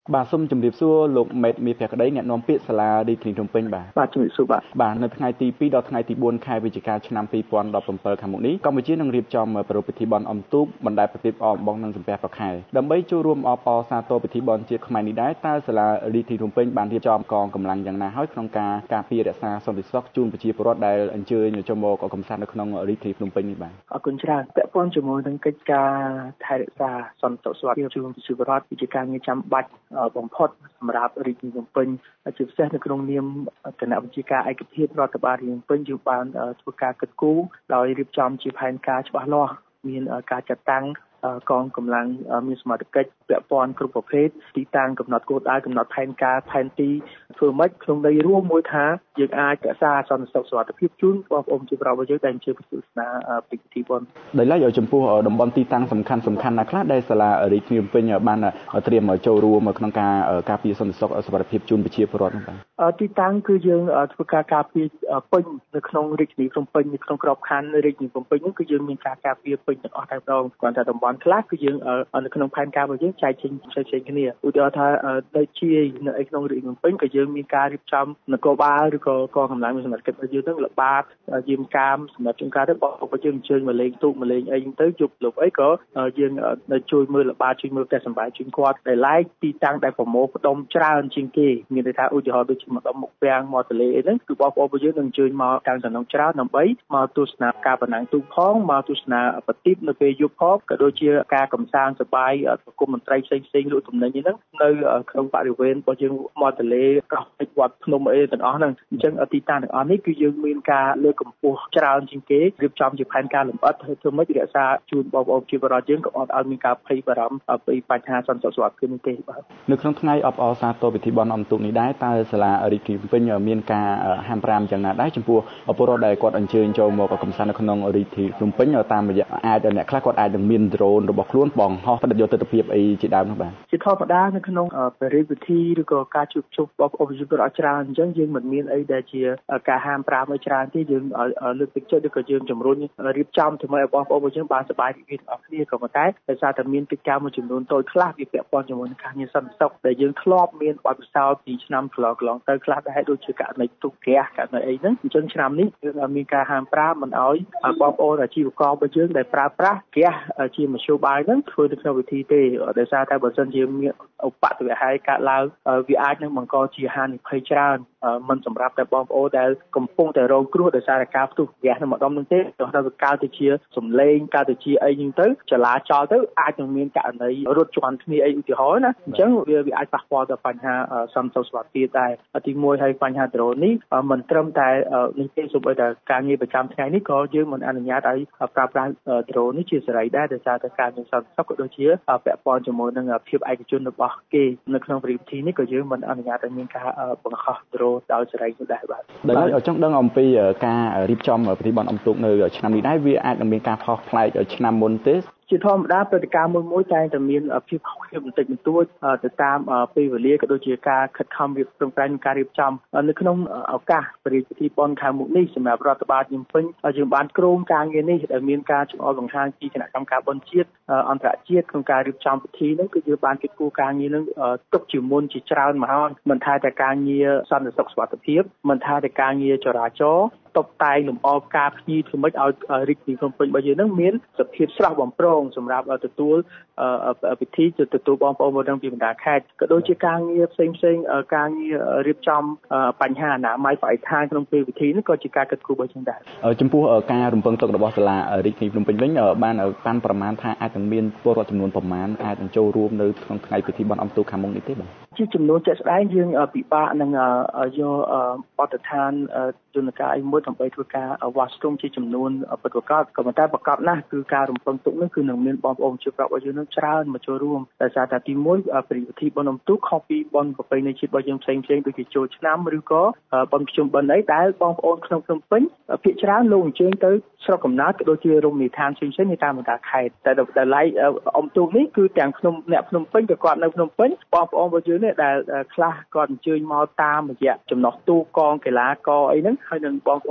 បាទសូមជម្រាបសួរលោកមេតមានភក្តីអ្នកនាំពាក្យសាលារាជធានីភ្នំពេញបាទជំរាបសួរបាទនៅថ្ងៃទី2ដល់ថ្ងៃទី4ខែវិច្ឆិកាឆ្នាំ2017ខាងមុខនេះកម្ពុជានឹងរៀបចំប្រារព្ធពិធីបុណ្យអុំទូកបណ្ដែតប្រទីបអបអំបោះនិងសំពះប្រខែដើម្បីចូលរួមអបអរសាទរពិធីបុណ្យជាតិខ្មែរនេះដែរតើសាលារាជធានីភ្នំពេញបានរៀបចំកងកម្លាំងយ៉ាងណាហើយក្នុងការការពាររក្សាសន្តិសុខជូនប្រជាពលរដ្ឋដែលអញ្ជើញចូលមកកំសាន្តនៅក្នុងរាជធានីភ្នំពេញនេះបាទអរគុណច្រើនពាក់ព័ន្ធជាមួយនឹងកិច្ចការថែរក្សាសន្តិសុខជូនប្រជាពលរដ្ឋជាការងារចាំបាច់បំផុតសម្រាប់រាជធានីភ្នំពេញជាពិសេសនៅក្នុងនាមគណៈវិជាការឯកភាពរដ្ឋបាលរាជធានីភ្នំពេញយើងបានធ្វើការគិតគូរដោយរៀបចំជាផែនការច្បាស់លាស់មានការចាត់តាំងកងកម្លាំងមានសមត្ថកិច្ចពាក់ព័ន្ធគ្រប់ប្រភេទទីតាំងកំណត់គោលដៅកំណត់ផែនការផែនទីធ្វើម៉េចក្នុងន័យរួមមួយថាយើងអាចរក្សាសន្តិសុខសុវត្ថិភាពជូនបងប្អូនជាប្រដ្ឋរបស់យើងដែលអញ្ជើញទៅទស្សនាពិធីបុណ្យដោយឡែកចំពោះតំបន់ទីតាំងសំខាន់ណាខ្លះដែលសាលារាជធានីភ្នំពេញបានត្រៀមចូលរួមក្នុងការពារសន្តិសុខសុវត្ថិភាពជូនប្រជាពលរដ្ឋនោះបាទទីតាំងគឺយើងធ្វើការពារពេញនៅក្នុងរាជធានីភ្នំពេញនៅក្នុងក្របខ័ណ្ឌរាជធានីភ្នំពេញនោះគឺយើងមានការការពារពេញទាំងអស់តែម្ដងគ្រាន់តែតំបន់ខ្លះគឺយើងនៅក្នុងផែនការរបស់យើងចែកចេញផ្សេងៗគ្នាឧទាហរណ៍ថាដូចជានៅក្នុងរាជធានីភ្នំពេញក៏យើងមានការរៀបចំនគរបាលឬក៏កងកម្លាំងមានសមត្ថកិច្ចរបស់យើងនឹងល្បាតយាមកាមសម្រាប់ជួនកាលទៅបងយើងអញ្ជើញមកលេងទូកមកលេងអីហ្នឹងទៅជប់លប់អីក៏យើងនៅជួយមើលល្បាតជួយមើលផ្ទះសម្បែងជួយគាត់ដែលឡែកទីតាំងដែលប្រមូលផ្ដុំច្រើនជាងគេមានន័យថាឧទាហរណ៍ដូចជាម្ដុំមុខវាំងមកទលេអីហ្នឹងគឺបងប្អូនរបស់យើងនឹងអញ្ជើញមកតាំងតំណងច្រើនដើម្បីមកទស្សនាការប្រណាំងទូកផងមកទស្សនាប្រទីបនៅពេលយប់ផងក៏ដូចជាការកម្សាន្តសប្បាយប្រគំតន្ត្រីផ្សេងៗលក់ទំនិញហ្នឹងនៅក្នុងបរិវេណរបស់យើងមកទលេកោះពេជ្រវត្តភ្នំអីទាំងអស់ហ្នឹងអញ្ចឹងទីតាំងទាំងអស់នេះគឺយើងមានការលើកកម្ពស់ច្រើនជាងគេរៀបចំជាផែនការលម្អិតធ្វើម៉េចរក្សាជូនបងប្អូនជាបរិយាយើងក៏អត់ឲ្យមានការភ័យបារម្ភពីបញ្ហាសន្តិសុខសុវត្ថិភាពនេះទេបាទនៅក្នុងថ្ងៃអបអរសាទរពិធីបុណ្យអុំទូកនេះដែរតើសាលារាជធានីភ្នំពេញមានការហាម5យ៉ាងណាដែរចំពោះពលរដ្ឋដែលគាត់អញ្ជើញចូលមកកំសាន្តនៅក្នុងរាជធានីភ្នំពេញតាមរយៈអាចអ្នកខ្លះគាត់អាចនឹងមានដ្រូនរបស់ខ្លួនបង្ហោះផ្តិតយកទិដ្ឋភាពអីជាដើមនោះបាទជាធម្មតានៅក្នុងព្រះរាជពិធីឬក៏ការជួបជុំបងប្អូនប្រជាពលរដ្ឋច្រើនអញ្ចឹងយើងមិនមានអីដែលជាការហាម5ឲ្យច្រើនទេយើងលើកទឹកចិត្តឬក៏យើងជំរុញរៀបចំធ្វើឲ្យបងប្អូនរបស់យើងបានសប្បាយរីករាយទាំងអស់គ្នាក៏ប៉ុន្តែដោយសារតែមានកិច្ចការមួយចំនួនតូចខ្លះវាពាក់ព័ន្ធជាមួយនឹងការងារសន្តិសុខដែលយើងធ្លាប់មានបទពិសោធន៍ពីឆ្នាំកន្លងទៅខ្លះដែរដូចជាករណីទុកហ្គាសករណីអីហ្នឹងអញ្ចឹងឆ្នាំនេះយើងមានការហាម5មិនឲ្យបងប្អូនអាជីវកររបស់យើងដែលប្រើប្រាស់ហ្គាសជាមធ្យោបាយហ្នឹងធ្វើនៅក្នុងវិធីទេដោយសារតែបើសិនជាមានឧបទ្ទវហេតុកើតឡើងវាអាចនឹងបង្កជាហានិភ័យច្រើនមិនសម្រាប់តែបងប្អូនដែលកំពុងតែរងគ្រោះដោយសារតែការផ្ទុះហ្គាសនៅម្ដុំនោះទេព្រោះតែវាកើតទៅជាសំឡេងកើតទៅជាអីហ្នឹងទៅចលាចលទៅអាចនឹងមានករណីរត់ជាន់គ្នាអីឧទាហរណ៍ណាអញ្ចឹងវាអាចប៉ះពាល់ដល់បញ្ហាសន្តិសុខសុវត្ថិភាពដែរទី1ហើយបញ្ហាដ្រូននេះមិនត្រឹមតែនេះទេសូម្បីតែការងារប្រចាំថ្ងៃនេះក៏យើងមិនអនុញ្ញាតឲ្យប្រើប្រាស់ដ្រូននេះជាសេរីដែរដោយសារតែការងារសន្តិសុខក៏ដូចជាពាក់ព័ន្ធជាមួយនឹងភាពឯកជនរបស់គេនៅក្នុងពិធីនេះក៏យើងមិនអនុញ្ញាតឲ្យមានការបង្ហោះដ្រូនដោយសេរីនោះដែរបាទដោយចង់ដឹងអំពីការរៀបចំពិធីបុណ្យអុំទូកនៅឆ្នាំនេះដែរវាអាចនឹងមានការខុសប្លែកឆ្នាំមុនទេជាធម្មតាព្រឹត្តិការណ៍មួយតែតែមានភាពខុសគ្នាបន្តិចបន្តួចទៅតាមពេលវេលាក៏ដូចជាការខិតខំរៀបប្រឹងប្រែងការរៀបចំនៅក្នុងឱកាសព្រះរាជពិធីបុណ្យខាងមុខនេះសម្រាប់រដ្ឋបាលភ្នំពេញយើងបានក្រុមការងារនេះដែលមានការចំអកបង្ហាញពីគណៈកម្មការបុណ្យជាតិអន្តរជាតិក្នុងការរៀបចំពិធីនោះគឺយើងបានគិតគូរការងារនឹងទុកជាមុនជាច្រើនមកហើយមិនថាតែការងារសន្តិសុខសុវត្ថិភាពមិនថាតែការងារចរាចរណ៍តុបតែងលម្អផ្កាភ្ញីធ្វើម៉េចឲ្យរាជធានីភ្នំពេញរបស់យើងនឹងមានសភាពស្រស់បំព្រងសម្រាប់ទទួលពិធីទទួលបងប្អូនមកពីបណ្ដាខេត្តក៏ដូចជាការងារផ្សេងការងាររៀបចំបញ្ហាអនាម័យបរិស្ថានក្នុងពេលពិធីនេះក៏ជាការគិតគូររបស់យើងដែរចំពោះការរំពឹងទុករបស់សាលារាជធានីភ្នំពេញវិញបានប៉ាន់ប្រមាណថាអាចនឹងមានពលរដ្ឋចំនួនប្រមាណអាចនឹងចូលរួមនៅក្នុងថ្ងៃពិធីបុណ្យអុំទូកខាងមុខនេះទេបាទជាចំនួនជាក់ស្ដែងយើងពិបាកនឹងយកបទដ្ឋានយន្តការមួយដើម្បីធ្វើការវាស់ស្ទង់ជាចំនួនពិតប្រាកដក៏ប៉ុន្តែប្រកបណាស់គឺការរំពឹងទុកនោះគឺនឹងមានបងប្អូនជាប្រដ្ឋរបស់យើងនឹងច្រើនមកចូលរួមដោយសារតែទី1ពិធីបុណ្យអុំទូកខុសពីបុណ្យប្រពៃណីជាតិរបស់យើងផ្សេងដូចជាចូលឆ្នាំឬក៏បុណ្យភ្ជុំបិណ្ឌអីដែលបងប្អូនក្នុងភ្នំពេញភាគច្រើនលោកអញ្ជើញទៅស្រុកកំណើតក៏ដូចជារមណីយដ្ឋានផ្សេងនៅតាមបណ្ដាខេត្តតែដល់ឡែកអុំទូកនេះគឺទាំងអ្នកភ្នំពេញក៏គាត់នៅភ្នំពេញបងប្អូនរបស់យើងនេះដែលខ្លះគាត់អញ្ជើញមកតាមរយៈចំណោះទូកកងកីឡាករអីហ្នឹងហើយនឹងបងប្អូន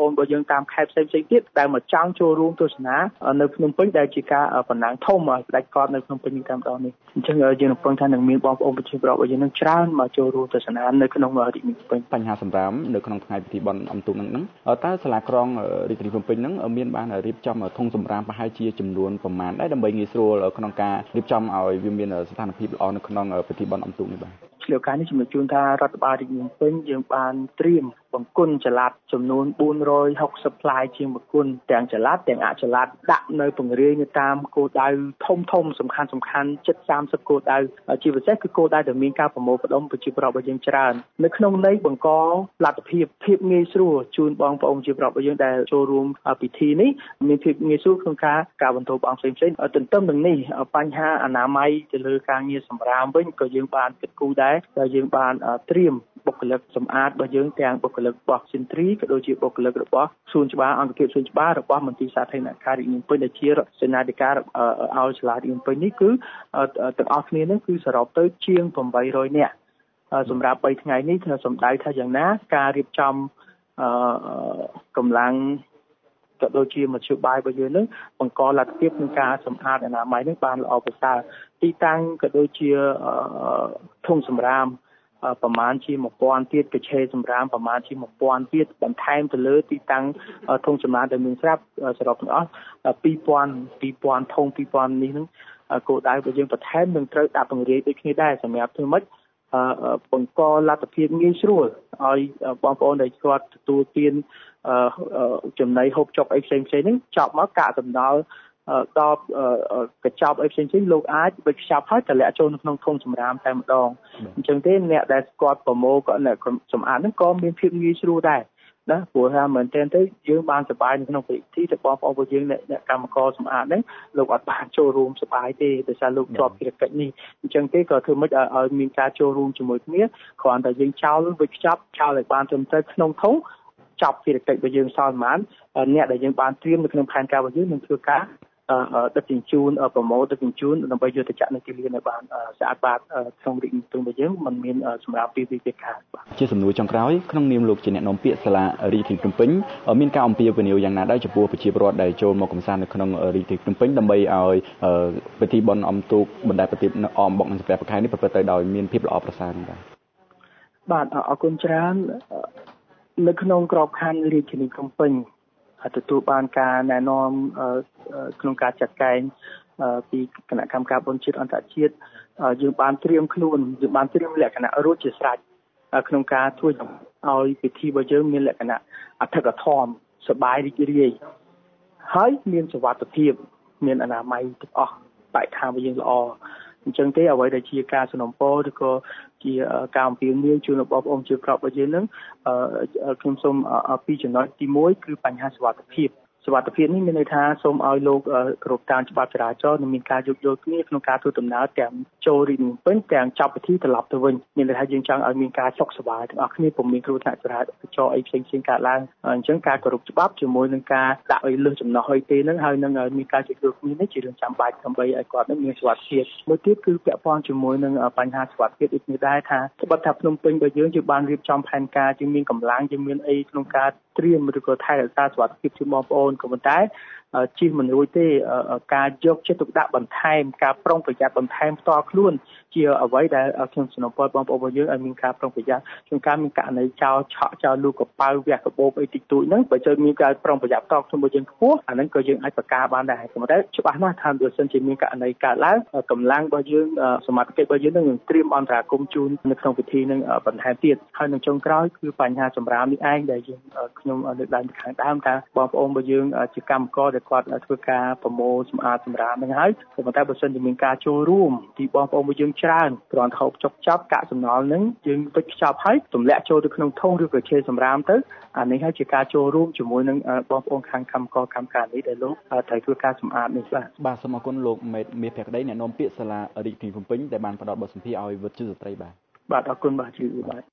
អូនរបស់យើងតាមខេត្តផ្សេងៗទៀតដែលមកចង់ចូលរួមទស្សនានៅភ្នំពេញដែលជាការបណ្ណាំងធំឲ្យផ្ដាច់កតនៅភ្នំពេញនេះតែម្ដងនេះអញ្ចឹងយើងរំពឹងថានឹងមានបងប្អូនប្រជាពលរដ្ឋរបស់យើងនឹងច្រើនមកចូលរួមទស្សនានៅក្នុងរាជធានីភ្នំពេញបញ្ហាសម្រាមនៅក្នុងថ្ងៃពិធីបុណ្យអុំទូកហ្នឹងតើសាលាក្រុងរាជធានីភ្នំពេញហ្នឹងមានបានរៀបចំធុងសម្រាមប្រហែលជាចំនួនប្រមាណដែរដើម្បីងាយស្រួលក្នុងការរៀបចំឲ្យវាមានស្ថានភាពល្អនៅក្នុងពិធីបុណ្យអុំទូកនេះបាទឆ្លៀវការនេះជំរាបជូនថារដ្ឋបាលរាជធានីភ្នំពេញយើងបានត្រៀមបង្គន់ចល័តចំនួន460ផ្លាយជាងបង្គន់ទាំងចល័តទាំងអចល័តដាក់នៅពង្រាយនៅតាមគោលដៅធំសំខាន់ជិត30គោលដៅជាពិសេសគឺគោលដៅដែលមានការប្រមូលផ្ដុំប្រជាពលរដ្ឋរបស់យើងច្រើននៅក្នុងន័យបង្កលទ្ធភាពងាយស្រួលជូនបងប្អូនប្រជាពលរដ្ឋរបស់យើងដែលចូលរួមពិធីនេះមានភាពងាយស្រួលក្នុងការបន្តបងផ្សេងទន្ទឹមនឹងនេះបញ្ហាអនាម័យទៅលើការងារសម្រាមវិញក៏យើងបានគិតគូរដែរដែលយើងបានត្រៀមបុគ្គលិកសម្អាតរបស់យើងទាំងបុគ្គលិករបស់សិនទ្រីក៏ដូចជាបុគ្គលិករបស់សួនច្បារអង្គភាពសួនច្បាររបស់មន្ទីរសាធារណការរាជធានីភ្នំពេញដែលជាសេនាធិការឲ្យសាលារាជធានីភ្នំពេញនេះគឺទាំងអស់គ្នានឹងគឺសរុបទៅជាង800នាក់សម្រាប់3ថ្ងៃនេះគឺសំដៅថាយ៉ាងណាការរៀបចំកម្លាំងក៏ដូចជាមធ្យោបាយរបស់យើងនឹងបង្កលទ្ធភាពក្នុងការសម្អាតអនាម័យនឹងបានល្អប្រសើរទីតាំងក៏ដូចជាធុងសម្រាមប្រមាណជា1000ទៀតកញ្ឆេរសម្រាមប្រមាណជា1000ទៀតបន្ថែមទៅលើទីតាំងធុងសម្រាមដែលមានស្រាប់សរុបទាំងអស់2000ធុង2000នេះនឹងគោលដៅរបស់យើងបន្ថែមនឹងត្រូវដាក់ពង្រាយដូចគ្នាដែរសម្រាប់ធ្វើម៉េចបង្កលទ្ធភាពងាយស្រួលឲ្យបងប្អូនដែលគាត់ទទួលទានចំណីហូបចុកអីផ្សេងហ្នឹងចប់មកកាកសំណល់ដល់កញ្ចប់អីផ្សេងលោកអាចបិទខ្ចប់ហើយតម្លាក់ចូលនៅក្នុងធុងសម្រាមតែម្ដងអញ្ចឹងទេអ្នកដែលស្គាល់ប្រមូលក៏អ្នកសម្អាតហ្នឹងក៏មានភាពងាយស្រួលដែរណាព្រោះថាមែនទែនទៅយើងបានសប្បាយនៅក្នុងពិធីតែបងប្អូនរបស់យើងអ្នកកម្មករសម្អាតហ្នឹងលោកអត់បានចូលរួមសប្បាយទេដោយសារលោកជាប់ភារកិច្ចនេះអញ្ចឹងទេក៏ធ្វើម៉េចឲ្យមានការចូលរួមជាមួយគ្នាគ្រាន់តែយើងចោលវិខ្ចប់ចោលឲ្យបានត្រឹមត្រូវក្នុងធុងចប់ភារកិច្ចរបស់យើងសល់ប្រហែលអ្នកដែលយើងបានត្រៀមនៅក្នុងផែនការរបស់យើងនឹងធ្វើការដឹកជញ្ជូនប្រម៉ូទដឹកជញ្ជូនដើម្បីយកទៅចាក់នៅទីលានឲ្យបានស្អាតបាតក្នុងរាជធានីរបស់យើងមិនមានសម្រាប់ពីវិការជាសំណួរចុងក្រោយក្នុងនាមលោកជាអ្នកនាំពាក្យសាលារាជធានីភ្នំពេញមានការអំពាវនាវយ៉ាងណាដែរចំពោះប្រជាពលរដ្ឋដែលចូលមកកម្សាន្តនៅក្នុងរាជធានីភ្នំពេញដើម្បីឲ្យពិធីបុណ្យអុំទូកបណ្ដែតប្រទីបអមបុកនិងសំពះប្រខែនេះប្រព្រឹត្តទៅដោយមានភាពល្អប្រសើរនេះបាទអរគុណច្រើននៅក្នុងក្របខ័ណ្ឌរាជធានីភ្នំពេញទទួលបានការណែនាំក្នុងការចាត់ចែងពីគណៈកម្មការបុណ្យជាតិអន្តរជាតិយើងបានត្រៀមខ្លួនយើងបានត្រៀមលក្ខណៈរួចជាស្រេចក្នុងការធ្វើឲ្យពិធីរបស់យើងមានលក្ខណៈអធិកអធមសប្បាយរីករាយហើយមានសុវត្ថិភាពមានអនាម័យទាំងអស់បរិស្ថានរបស់យើងល្អអញ្ចឹងទេអ្វីដែលជាការសនំពរឬក៏ជាការអំពាវនាវជូនបងប្អូនជាប្របរបស់យើងនឹងខ្ញុំសូមពីចំណុចទី1គឺបញ្ហាសុវត្ថិភាពនេះមានន័យថាសូមឲ្យលោកគ្រប់តាមច្បាប់ចរាចរណ៍និងមានការយោគយល់គ្នាក្នុងការធ្វើដំណើរទាំងចូលរាជធានីភ្នំពេញទាំងចប់ពិធីត្រឡប់ទៅវិញមានន័យថាយើងចង់ឲ្យមានការសុខសប្បាយទាំងអស់គ្នាពុំមានគ្រោះថ្នាក់ចរាចរណ៍អីផ្សេងកើតឡើងអញ្ចឹងការគោរពច្បាប់ជាមួយនឹងការដាក់ឲ្យលើសចំណោះអីទេនឹងហើយនឹងមានការជួយគ្នានេះជារឿងចាំបាច់ដើម្បីឲ្យគាត់នឹងមានសុវត្ថិភាពមួយទៀតគឺពាក់ព័ន្ធជាមួយនឹងបញ្ហាសុវត្ថិភាពដូចនេះដែរថាត្បិតថាភ្នំពេញរបស់យើងបានរៀបចំផែនការជាមានកម្លាំងជាមានអីក្នុងការត្រៀមឬក៏ថែរក្សាសុវត្ថិភាពជូនបងប្អូនក៏ប៉ុន្តែជិះមិនរួចទេការយកចិត្តទុកដាក់បន្ថែមការប្រុងប្រយ័ត្នបន្ថែមផ្ទាល់ខ្លួនជាអ្វីដែលខ្ញុំសនំពរបងប្អូនរបស់យើងឲ្យមានការប្រុងប្រយ័ត្នក្នុងការមានករណីចោលឆក់ចោលលូកកប៉ៅវះកាបូបអីតិចតួចហ្នឹងបើជើមានការប្រុងប្រយ័ត្នផ្ទាល់ខ្លួនរបស់យើងខ្ពស់អាហ្នឹងក៏យើងអាចបង្ការបានដែរប៉ុន្តែច្បាស់ណាស់ថាបើសិនជាមានករណីកើតឡើងកម្លាំងរបស់យើងសមត្ថកិច្ចរបស់យើងនឹងត្រៀមអន្តរាគមន៍ជូននៅក្នុងពិធីនឹងបន្ថែមទៀតហើយនៅចុងក្រោយគឺបញ្ហាសម្រាមនេះឯងដែលខ្ញុំលើកឡើងពីខាងដើមថាបងប្អូនរបស់យើងជាកម្មករដែលគាត់ធ្វើការប្រមូលសម្អាតសម្រាមហ្នឹងហើយប៉ុន្តែបើសិនជាមានការចូលរួមពីបងប្អូនរបស់យើងច្រើនគ្រាន់តែហូបចុកចាប់កាកសំណល់ហ្នឹងយើងវិចខ្ចប់ហើយទម្លាក់ចូលទៅក្នុងធុងឬក៏ឆេសម្រាមទៅអានេះហើយជាការចូលរួមជាមួយនឹងបងប្អូនខាងកម្មករកម្មការនេះដែលលោកត្រូវធ្វើការសម្អាតនេះបាទសូមអរគុណលោកមេតមាសភក្តីអ្នកនាំពាក្យសាលារាជធានីភ្នំពេញដែលបានផ្ដល់បទសម្ភាសន៍ឲ្យវិទ្យុស្ត្រីបាទអរគុណបាទជឿបាទ